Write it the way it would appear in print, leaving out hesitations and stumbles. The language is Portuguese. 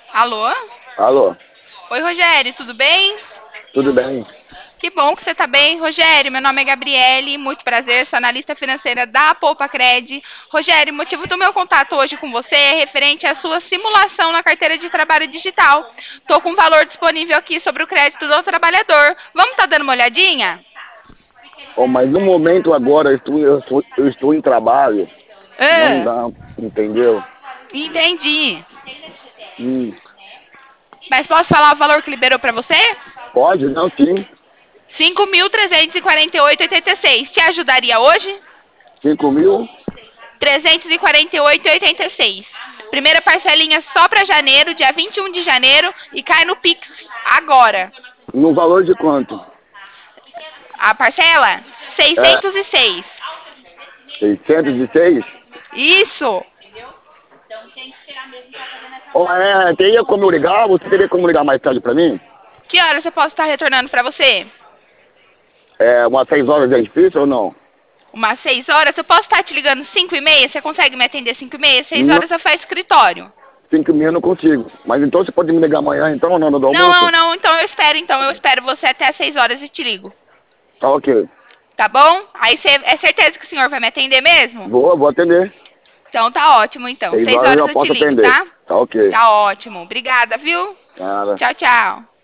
Alô? Alô, Oi, Rogério, tudo bem? tudo bem? Que bom que você está bem. Rogério, meu nome é Gabriele, muito prazer, sou analista financeira da Poupa Cred. Rogério, o motivo do meu contato hoje com você é referente à sua simulação na carteira de trabalho digital. Estou com um valor disponível aqui sobre o crédito do trabalhador. Vamos estar dando uma olhadinha? Oh, mas no momento agora eu estou em trabalho, não Ah, dá, entendeu? entendi. Hum, Mas posso falar o valor que liberou para você? pode, não, sim. 5.348,86. Te ajudaria hoje? 5.000, 348,86. Primeira parcelinha só para janeiro, dia 21 de janeiro, e cai no Pix agora. no valor de quanto? A parcela? É, 606. 606? Isso. Oh, teria como eu ligar? Você teria como ligar mais tarde pra mim? Que horas eu posso estar retornando para você? Umas 6 horas é difícil ou não? Umas 6 horas? Eu posso estar te ligando 5h30? Você consegue me atender 5h30? 6 Não, horas eu faço escritório. 5 eu não consigo. Mas então você pode me ligar amanhã, então, na hora do Não, não, almoço? não. Então eu espero você até as 6 horas e te ligo. Tá ok. Tá bom? Aí você é certeza que o senhor vai me atender mesmo? Vou atender. Então tá ótimo, então. 6 6 horas eu horas já eu te posso ligo, atender. tá? Tá ok. Tá ótimo. Obrigada, viu? Nada. Tchau, tchau.